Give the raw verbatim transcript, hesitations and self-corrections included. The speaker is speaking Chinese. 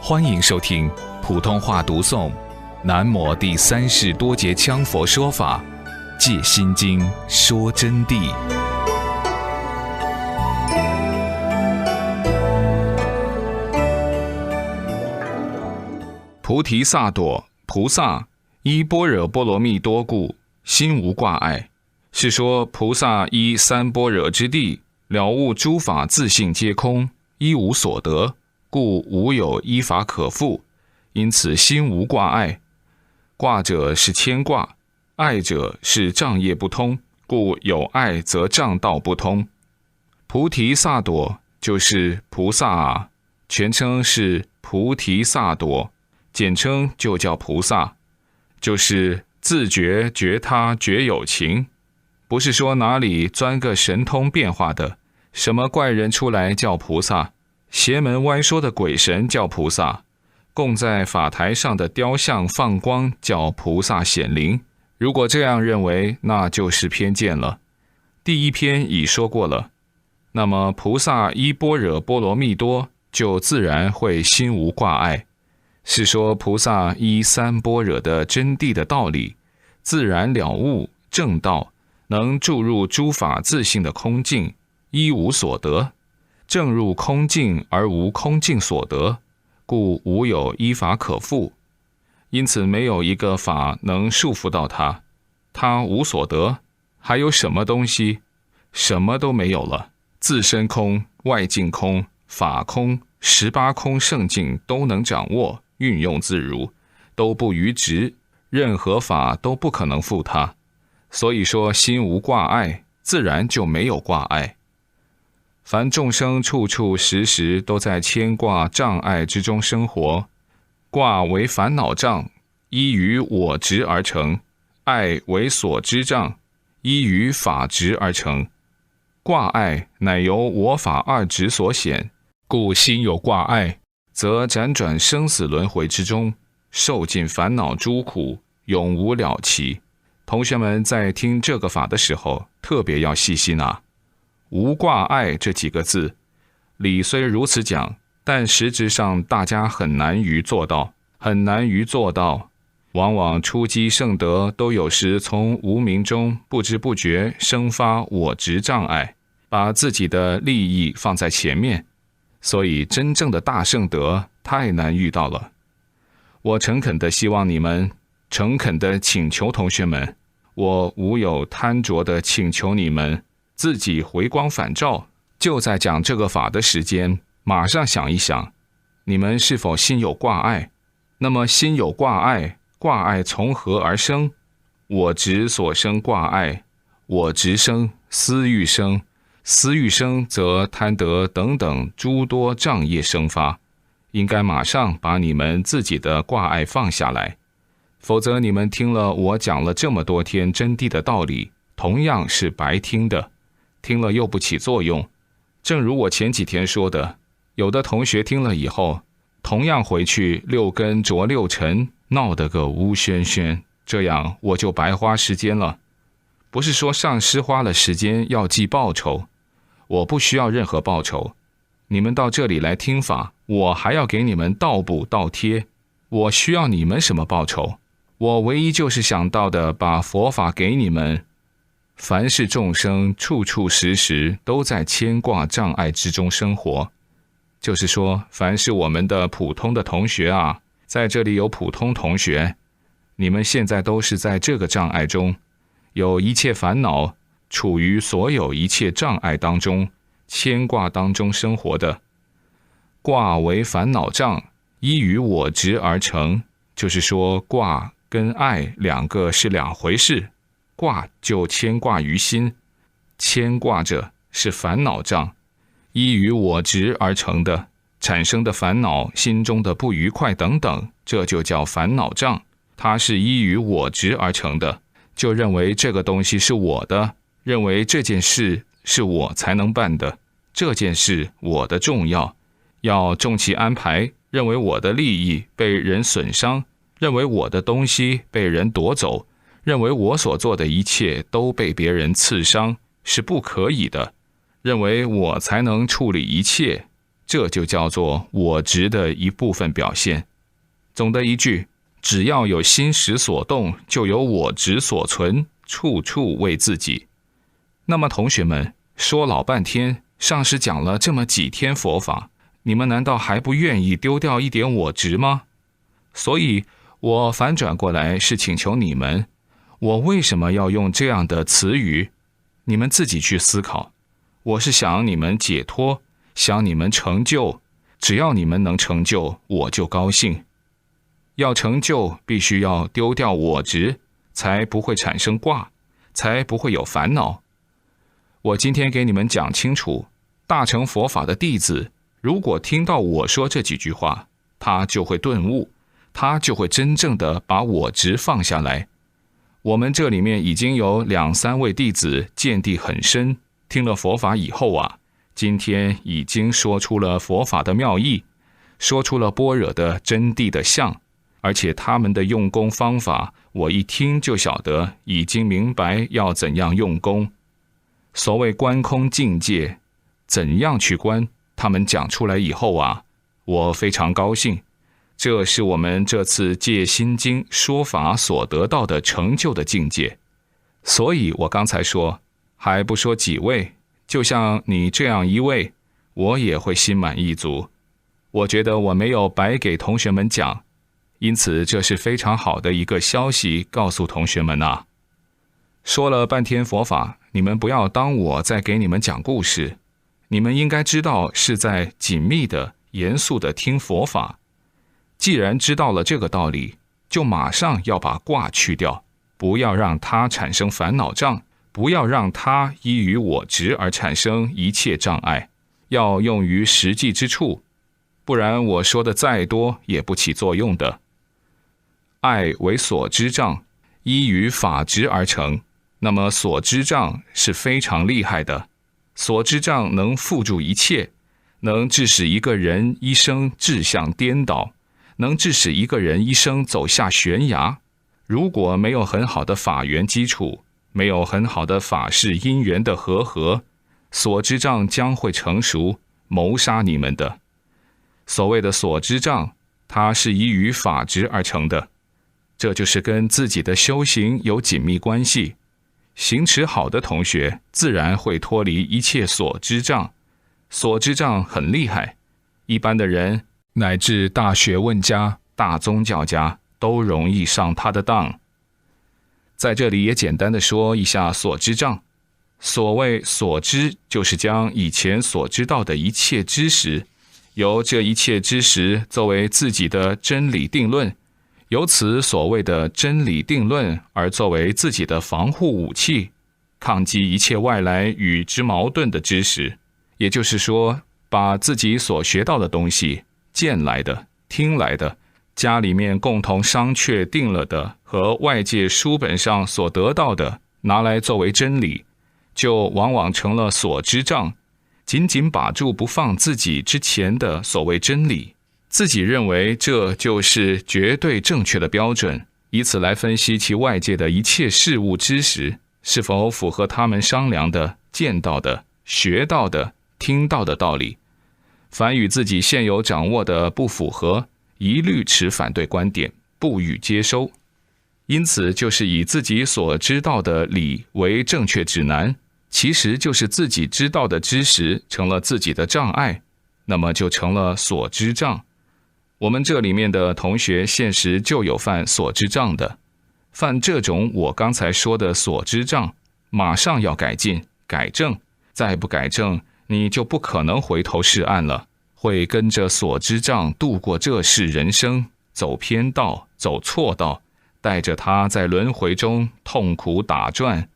欢迎收听普通话读诵南摩第三世多杰羌佛说法戒心经说真谛。菩提萨埵菩萨依般若波罗蜜多故，心无挂碍，是说菩萨依三般若之地，了悟诸法自性皆空，一无所得，故无有依法可复，因此心无挂碍。挂者是牵挂，碍者是障业不通，故有碍则障道不通。菩提萨埵就是菩萨啊，全称是菩提萨埵，简称就叫菩萨，就是自觉觉他觉有情，不是说哪里钻个神通变化的，什么怪人出来叫菩萨，邪门歪说的鬼神叫菩萨，供在法台上的雕像放光叫菩萨显灵。如果这样认为，那就是偏见了。第一篇已说过了，那么菩萨依般若波罗蜜多，就自然会心无挂碍，是说菩萨依三般若的真谛的道理，自然了悟正道，能注入诸法自性的空境，一无所得。正入空境而无空境所得，故无有依法可复，因此没有一个法能束缚到他，他无所得，还有什么东西？什么都没有了，自身空、外境空、法空、十八空圣境都能掌握，运用自如，都不逾执，任何法都不可能负他。所以说心无挂碍，自然就没有挂碍。凡众生处处时时都在牵挂障碍之中生活，挂为烦恼障，依于我执而成；爱为所知障，依于法执而成。挂碍乃由我法二执所显，故心有挂碍，则辗转生死轮回之中，受尽烦恼诸苦，永无了期。同学们在听这个法的时候，特别要细心啊。无挂碍这几个字，理虽如此讲，但实质上大家很难于做到，很难于做到。往往初机圣德都有时从无明中不知不觉生发我执障碍，把自己的利益放在前面，所以真正的大圣德太难遇到了。我诚恳的希望你们，诚恳的请求同学们，我无有贪着的请求你们自己回光返照，就在讲这个法的时间，马上想一想，你们是否心有挂碍？那么心有挂碍，挂碍从何而生？我执所生挂碍，我执生，私欲生，私欲生则贪得等等诸多障业生发，应该马上把你们自己的挂碍放下来，否则你们听了我讲了这么多天真谛的道理，同样是白听的，听了又不起作用。正如我前几天说的，有的同学听了以后，同样回去六根着六尘，闹得个乌喧喧，这样我就白花时间了。不是说上师花了时间要记报酬，我不需要任何报酬。你们到这里来听法，我还要给你们倒补倒贴，我需要你们什么报酬？我唯一就是想到的，把佛法给你们。凡是众生处处时时都在牵挂障碍之中生活，就是说凡是我们的普通的同学啊，在这里有普通同学，你们现在都是在这个障碍中，有一切烦恼，处于所有一切障碍当中，牵挂当中生活的。挂为烦恼障，依于我执而成，就是说挂跟爱两个是两回事。挂就牵挂于心，牵挂着是烦恼障，依于我执而成的，产生的烦恼，心中的不愉快等等，这就叫烦恼障，它是依于我执而成的，就认为这个东西是我的，认为这件事是我才能办的，这件事我的重要，要重其安排，认为我的利益被人损伤，认为我的东西被人夺走，认为我所做的一切都被别人刺伤，是不可以的，认为我才能处理一切， 这就叫做我执的一部分表现。总的一句，只要有心识所动，就有我执所存，处处为自己。那么同学们，说老半天，上师讲了这么几天佛法，你们难道还不愿意丢掉一点我执吗？所以我反转过来是请求你们，我为什么要用这样的词语？你们自己去思考。我是想你们解脱，想你们成就，只要你们能成就，我就高兴。要成就，必须要丢掉我执，才不会产生挂，才不会有烦恼。我今天给你们讲清楚，大乘佛法的弟子，如果听到我说这几句话，他就会顿悟，他就会真正的把我执放下来。我们这里面已经有两三位弟子见地很深，听了佛法以后啊，今天已经说出了佛法的妙义，说出了般若的真谛的相，而且他们的用功方法，我一听就晓得，已经明白要怎样用功。所谓观空境界，怎样去观，他们讲出来以后啊，我非常高兴。这是我们这次借心经说法所得到的成就的境界。所以我刚才说，还不说几位，就像你这样一位，我也会心满意足。我觉得我没有白给同学们讲，因此这是非常好的一个消息，告诉同学们啊。说了半天佛法，你们不要当我在给你们讲故事，你们应该知道是在紧密的、严肃的听佛法。既然知道了这个道理，就马上要把挂去掉，不要让它产生烦恼障，不要让它依于我执而产生一切障碍，要用于实际之处，不然我说的再多也不起作用的。爱为所知障，依于法执而成。那么所知障是非常厉害的，所知障能缚住一切，能致使一个人一生志向颠倒，能致使一个人一生走下悬崖。如果没有很好的法缘基础，没有很好的法事因缘的和合，所知障将会成熟，谋杀你们的。所谓的所知障，它是依于法执而成的，这就是跟自己的修行有紧密关系。行持好的同学，自然会脱离一切所知障。所知障很厉害，一般的人乃至大学问家、大宗教家都容易上他的当。在这里也简单的说一下所知障。所谓所知，就是将以前所知道的一切知识，由这一切知识作为自己的真理定论，由此所谓的真理定论而作为自己的防护武器，抗击一切外来与之矛盾的知识。也就是说，把自己所学到的东西，见来的、听来的，家里面共同商榷定了的和外界书本上所得到的，拿来作为真理，就往往成了所知障，紧紧把住不放自己之前的所谓真理，自己认为这就是绝对正确的标准，以此来分析其外界的一切事物知识是否符合他们商量的、见到的、学到的、听到的道理。凡与自己现有掌握的不符合，一律持反对观点，不予接收。因此就是以自己所知道的理为正确指南，其实就是自己知道的知识成了自己的障碍，那么就成了所知障。我们这里面的同学现实就有犯所知障的，犯这种我刚才说的所知障，马上要改进改正，再不改正，你就不可能回头是岸了，会跟着所知障度过这世人生，走偏道，走错道，带着他在轮回中痛苦打转，